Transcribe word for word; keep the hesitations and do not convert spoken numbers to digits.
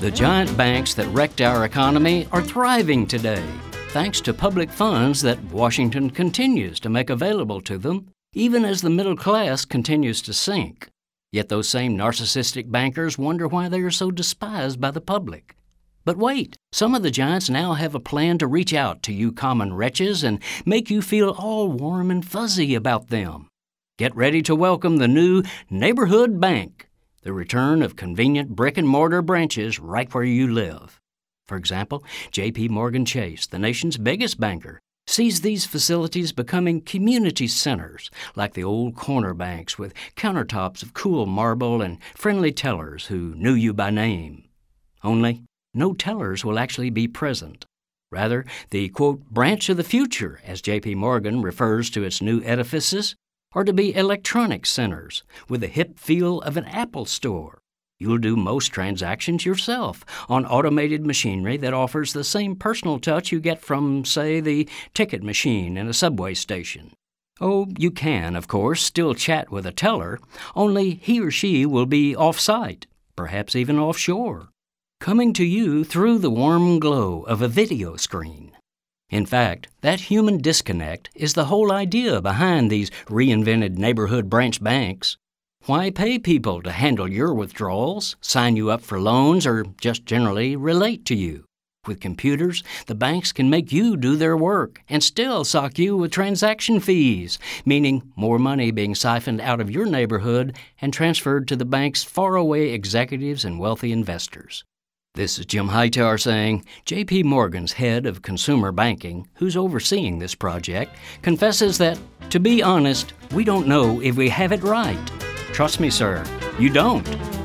The giant banks that wrecked our economy are thriving today, thanks to public funds that Washington continues to make available to them, even as the middle class continues to sink. Yet those same narcissistic bankers wonder why they are so despised by the public. But wait, some of the giants now have a plan to reach out to you common wretches and make you feel all warm and fuzzy about them. Get ready to welcome the new Neighborhood Bank, the return of convenient brick-and-mortar branches right where you live. For example, J P Morgan Chase, the nation's biggest banker, sees these facilities becoming community centers, like the old corner banks with countertops of cool marble and friendly tellers who knew you by name. Only, no tellers will actually be present. Rather, the, quote, branch of the future, as J P Morgan refers to its new edifices, are to be electronic centers with the hip feel of an Apple store. You'll do most transactions yourself on automated machinery that offers the same personal touch you get from, say, the ticket machine in a subway station. Oh, you can, of course, still chat with a teller, only he or she will be off-site, perhaps even offshore, coming to you through the warm glow of a video screen. In fact, that human disconnect is the whole idea behind these reinvented neighborhood branch banks. Why pay people to handle your withdrawals, sign you up for loans, or just generally relate to you? With computers, the banks can make you do their work and still sock you with transaction fees, meaning more money being siphoned out of your neighborhood and transferred to the bank's faraway executives and wealthy investors. This is Jim Hightower saying J P Morgan's head of consumer banking, who's overseeing this project, confesses that, to be honest, we don't know if we have it right. Trust me, sir, you don't.